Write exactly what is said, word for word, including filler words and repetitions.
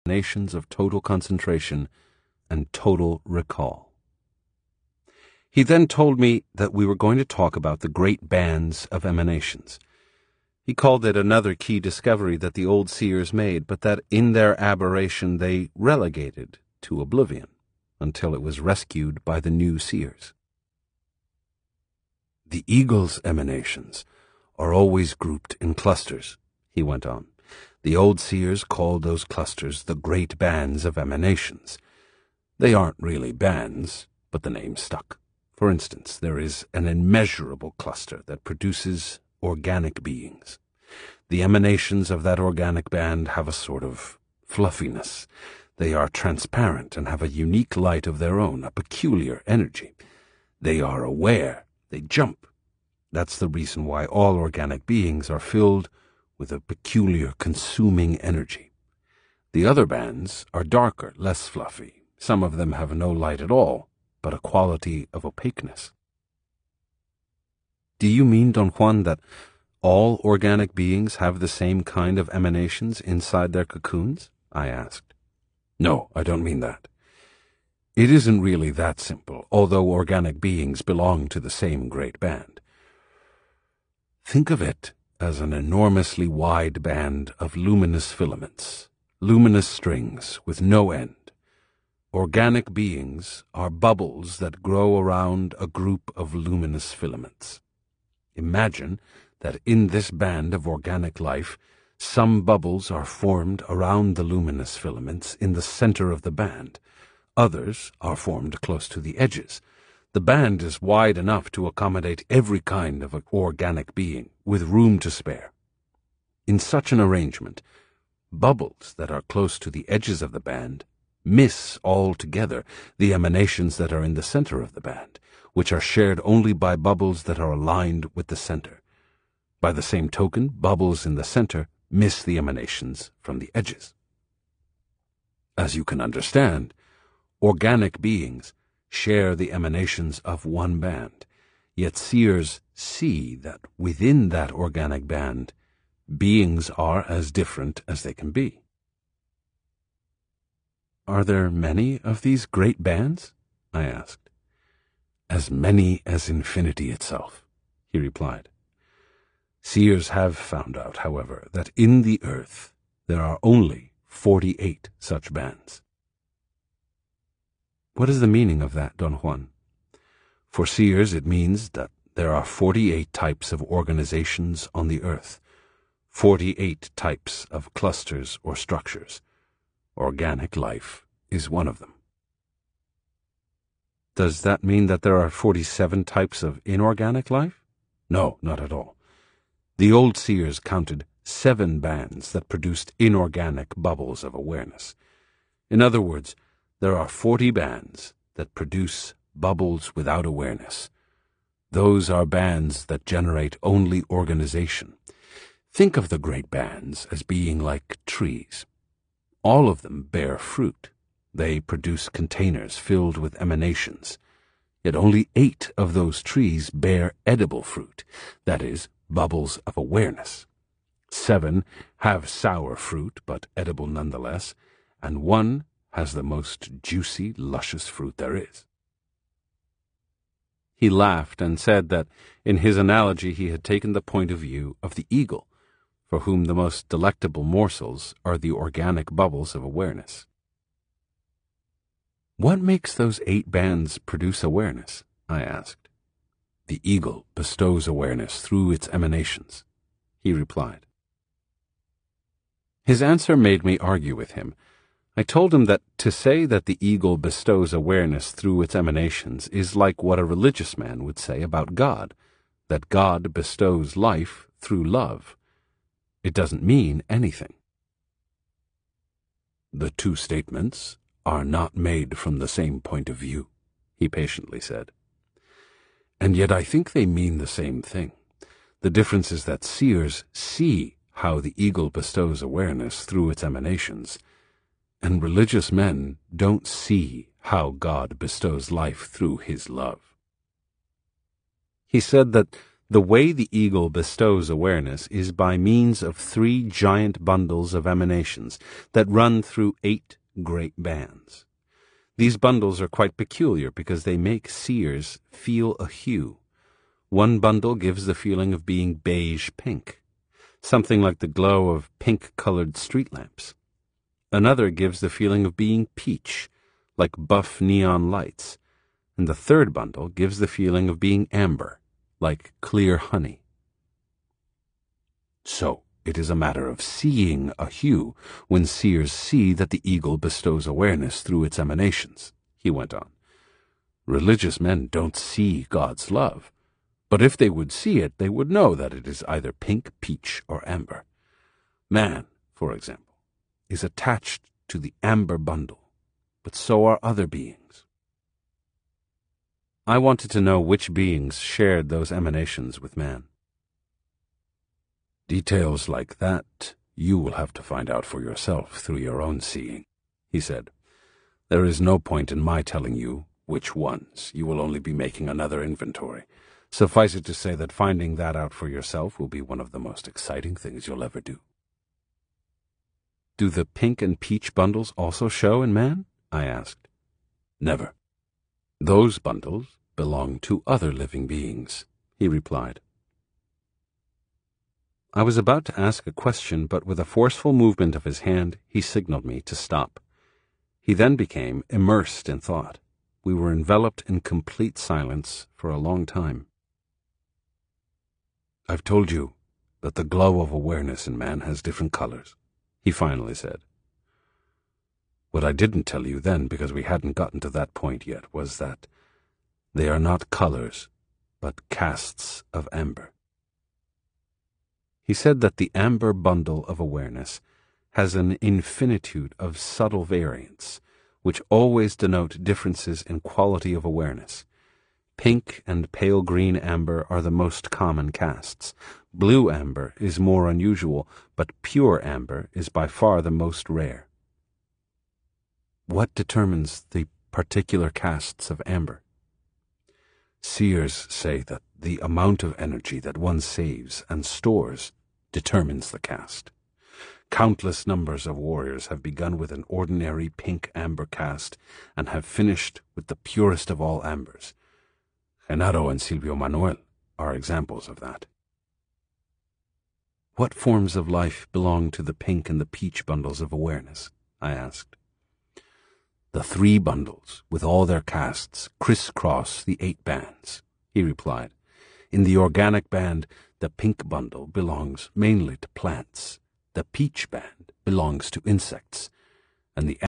nations of total concentration and total recall. He then told me that we were going to talk about the great bands of emanations. He called it another key discovery that the old seers made, but that in their aberration they relegated to oblivion until it was rescued by the new seers. The eagle's emanations are always grouped in clusters, he went on. The old seers called those clusters the great bands of emanations. They aren't really bands, but the name stuck. For instance, there is an immeasurable cluster that produces organic beings. The emanations of that organic band have a sort of fluffiness. They are transparent and have a unique light of their own, a peculiar energy. They are aware. They jump. That's the reason why all organic beings are filled with a peculiar consuming energy. The other bands are darker, less fluffy. Some of them have no light at all, but a quality of opaqueness. Do you mean, Don Juan, that all organic beings have the same kind of emanations inside their cocoons? I asked. No, I don't mean that. It isn't really that simple, although organic beings belong to the same great band. Think of it as an enormously wide band of luminous filaments, luminous strings with no end. Organic beings are bubbles that grow around a group of luminous filaments. Imagine that in this band of organic life, some bubbles are formed around the luminous filaments in the center of the band. Others are formed close to the edges. The band is wide enough to accommodate every kind of organic being, with room to spare. In such an arrangement, bubbles that are close to the edges of the band miss altogether the emanations that are in the center of the band, which are shared only by bubbles that are aligned with the center. By the same token, bubbles in the center miss the emanations from the edges. As you can understand, organic beings share the emanations of one band, yet seers see that within that organic band, beings are as different as they can be. Are there many of these great bands? I asked. As many as infinity itself, he replied. Seers have found out, however, that in the earth there are only forty-eight such bands. What is the meaning of that, Don Juan? For seers, it means that there are forty-eight types of organizations on the earth, forty-eight types of clusters or structures. Organic life is one of them. Does that mean that there are forty-seven types of inorganic life? No, not at all. The old seers counted seven bands that produced inorganic bubbles of awareness. In other words, there are forty bands that produce bubbles without awareness. Those are bands that generate only organization. Think of the great bands as being like trees. All of them bear fruit. They produce containers filled with emanations. Yet only eight of those trees bear edible fruit, that is, bubbles of awareness. Seven have sour fruit, but edible nonetheless, and one has the most juicy, luscious fruit there is. He laughed and said that in his analogy he had taken the point of view of the eagle, for whom the most delectable morsels are the organic bubbles of awareness. What makes those eight bands produce awareness? I asked. The eagle bestows awareness through its emanations, he replied. His answer made me argue with him. I told him that to say that the eagle bestows awareness through its emanations is like what a religious man would say about God, that God bestows life through love. It doesn't mean anything. The two statements are not made from the same point of view, he patiently said. And yet I think they mean the same thing. The difference is that seers see how the eagle bestows awareness through its emanations, and religious men don't see how God bestows life through his love. He said that The way the eagle bestows awareness is by means of three giant bundles of emanations that run through eight great bands. These bundles are quite peculiar because they make seers feel a hue. One bundle gives the feeling of being beige-pink, something like the glow of pink-colored street lamps. Another gives the feeling of being peach, like buff neon lights, and the third bundle gives the feeling of being amber, like clear honey. So, it is a matter of seeing a hue when seers see that the eagle bestows awareness through its emanations, he went on. Religious men don't see God's love, but if they would see it, they would know that it is either pink, peach, or amber. Man, for example, is attached to the amber bundle, but so are other beings. I wanted to know which beings shared those emanations with man. Details like that you will have to find out for yourself through your own seeing, he said. There is no point in my telling you which ones. You will only be making another inventory. Suffice it to say that finding that out for yourself will be one of the most exciting things you'll ever do. Do the pink and peach bundles also show in man? I asked. Never. Those bundles belong to other living beings, he replied. I was about to ask a question, but with a forceful movement of his hand, he signaled me to stop. He then became immersed in thought. We were enveloped in complete silence for a long time. I've told you that the glow of awareness in man has different colors, he finally said. What I didn't tell you then, because we hadn't gotten to that point yet, was that they are not colors, but casts of amber. He said that the amber bundle of awareness has an infinitude of subtle variants, which always denote differences in quality of awareness. Pink and pale green amber are the most common castes. Blue amber is more unusual, but pure amber is by far the most rare. What determines the particular castes of amber? Seers say that the amount of energy that one saves and stores determines the caste. Countless numbers of warriors have begun with an ordinary pink-amber caste and have finished with the purest of all ambers. Genaro and Silvio Manuel are examples of that. What forms of life belong to the pink and the peach bundles of awareness? I asked. The three bundles, with all their castes, crisscross the eight bands, he replied. In the organic band, the pink bundle belongs mainly to plants, the peach band belongs to insects, and the